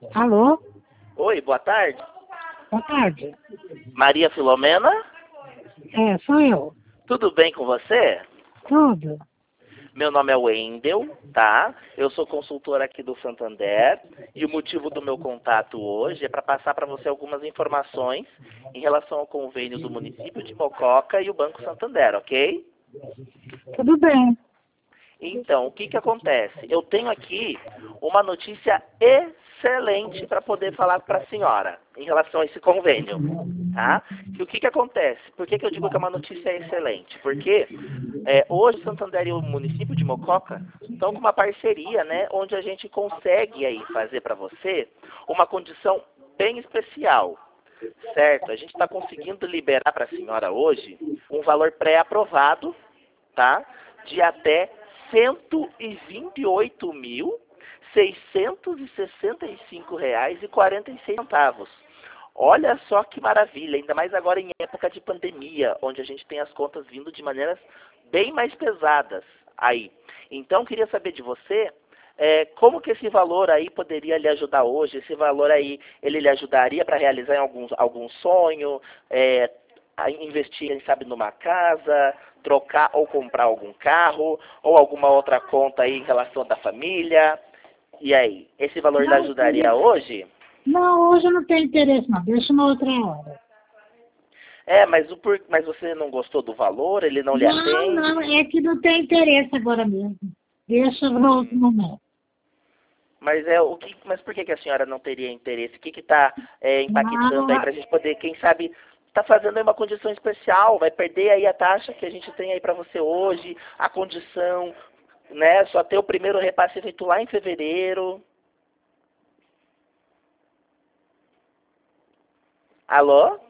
Alô? Oi, boa tarde. Boa tarde. Maria Filomena, É, sou eu. tudo bem com você? Tudo. Meu nome é Wendel, tá? Eu sou consultor aqui do Santander e o motivo do meu contato hoje é para passar para você algumas informações em relação ao convênio do município de Mococa e o Banco Santander, ok? Tudo bem. Então, o que que acontece? Eu tenho aqui uma notícia excelente para poder falar para a senhora em relação a esse convênio, tá? Que o que que acontece? Por que que eu digo que é uma notícia excelente? Porque hoje o Santander e o município de Mococa estão com uma parceria, né, onde a gente consegue aí fazer para você uma condição bem especial, certo? A gente está conseguindo liberar para a senhora hoje um valor pré-aprovado, tá? De até R$ 128.665,46. Olha só que maravilha, ainda mais agora em época de pandemia, onde a gente tem as contas vindo de maneiras bem mais pesadas aí. Então, queria saber de você, como que esse valor aí poderia lhe ajudar hoje? Esse valor aí, ele lhe ajudaria para realizar algum sonho, a investir, quem sabe, numa casa, trocar ou comprar algum carro, ou alguma outra conta aí em relação da família. E aí, esse valor lhe Não, ajudaria hoje? não, hoje eu não tenho interesse, não. Deixa uma outra hora. Mas você não gostou do valor? Ele não lhe Não, não, atende? é que não tem interesse agora mesmo. Deixa para outro momento. Mas por que que a senhora não teria interesse? O que está impactando aí Não, para a gente poder, quem sabe, tá fazendo aí uma condição especial? Vai perder aí a taxa que a gente tem aí para você hoje, a condição, né? Só ter o primeiro repasse feito lá em fevereiro. Alô?